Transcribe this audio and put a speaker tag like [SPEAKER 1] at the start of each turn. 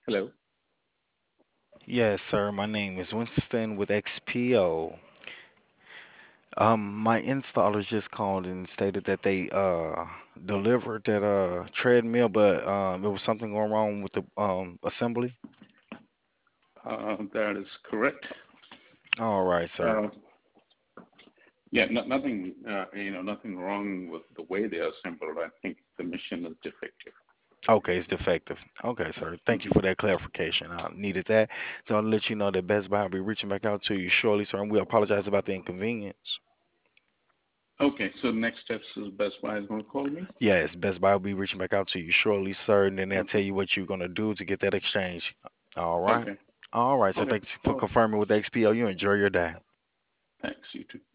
[SPEAKER 1] Hello.
[SPEAKER 2] Yes, sir. My name is Winston with XPO. My installer just called and stated that they delivered that treadmill, but there was something going wrong with the assembly.
[SPEAKER 1] That is correct.
[SPEAKER 2] All right, sir.
[SPEAKER 1] Uh, yeah, nothing, nothing wrong with the way they are assembled. I think the machine is defective.
[SPEAKER 2] Okay, it's defective. Okay, sir. Thank you
[SPEAKER 1] Hmm.
[SPEAKER 2] for that clarification. I needed that. So I'll let you know that Best Buy will be reaching back out to you shortly, sir, and we apologize about the inconvenience.
[SPEAKER 1] Okay, so next steps is Best Buy is going to call me.
[SPEAKER 2] Yes, Best Buy will be reaching back out to you shortly, sir, and then they'll tell
[SPEAKER 1] Okay.
[SPEAKER 2] you what you're gonna do to get that exchange. All right.
[SPEAKER 1] Okay.
[SPEAKER 2] All right. So
[SPEAKER 1] Okay.
[SPEAKER 2] thanks for
[SPEAKER 1] Well,
[SPEAKER 2] confirming with the XPO. You enjoy your day.
[SPEAKER 1] thanks. You too.